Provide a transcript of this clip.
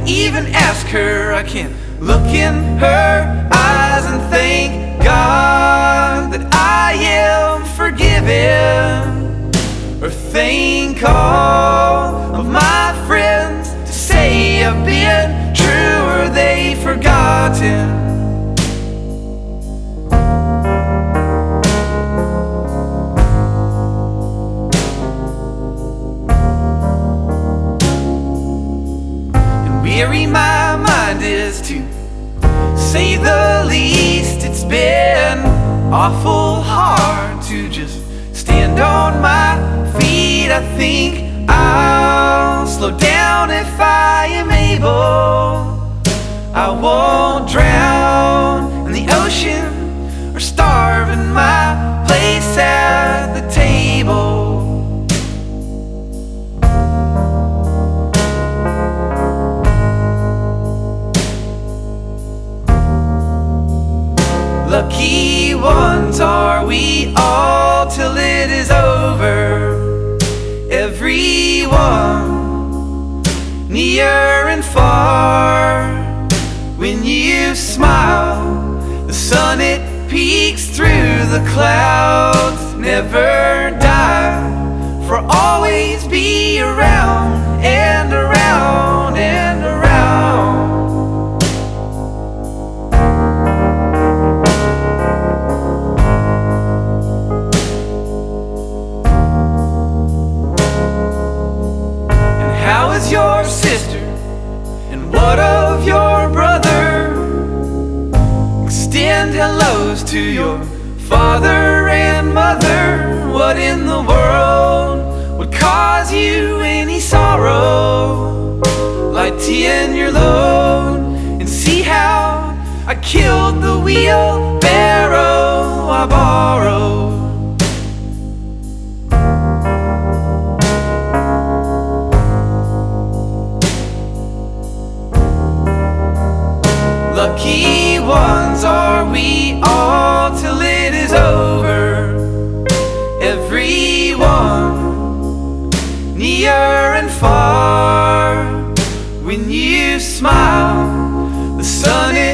even ask her. I can't look in her eyes and thank God that I am forgiven, or thank all of my friends to say I've been true, or they forgotten. Weary my mind is, to say the least. It's been awful hard to just stand on my feet. I think I'll slow down if I am able. I won't drown in the ocean or starve in my place at the table. Lucky ones are we all till it is over. Everyone, near and far. When you smile, the sun it peeks through the clouds. Never die, for always be around and around and around. How is your sister, and what of your brother? Extend hellos to your father and mother. What in the world would cause you any sorrow? Lighten your load and see how I killed the wheelbarrow I borrowed. Lucky ones are we all till it is over. Everyone, near and far. When you smile, the sun is